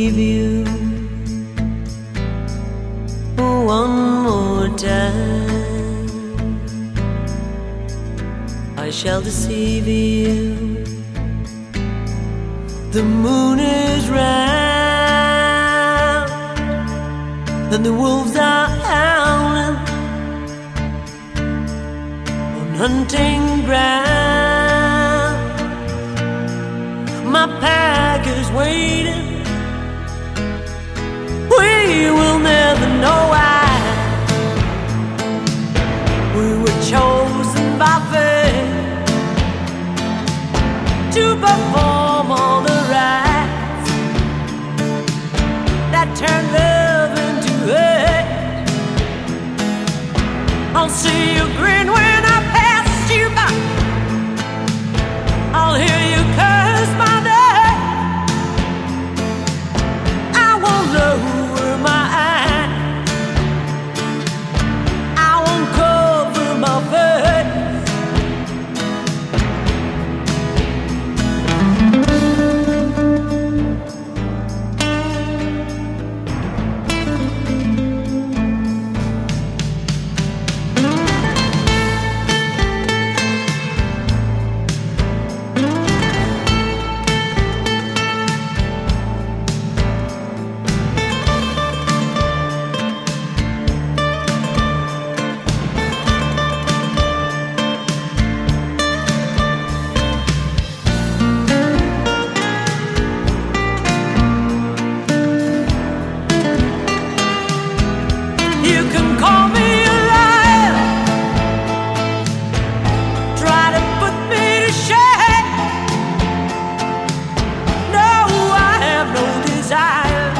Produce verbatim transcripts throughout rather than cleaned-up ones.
deceive you one more time. I shall deceive you. The moon is round and the wolves are howling on hunting ground. My pack is waiting. We will never know why we were chosen by fate to perform all the rites that turn love into hate. I'll see you grin when I pass you by. I'll hear you curse my name. I won't lower my eyes. I won't cover my face. You can call me a liar, try to put me to shame. No, I have no desire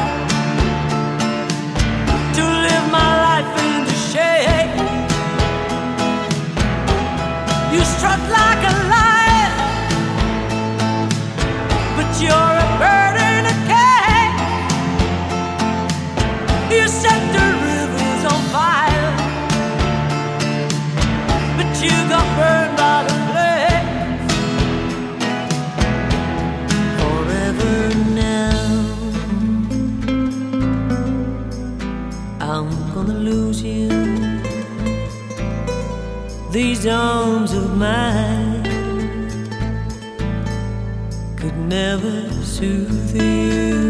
to live my life into shame. You strut like a lion, but you're a bird in a cage. You set the rivers on fire, but you got burned by the flames. Forever now, I'm gonna lose you. These arms of mine could never soothe you.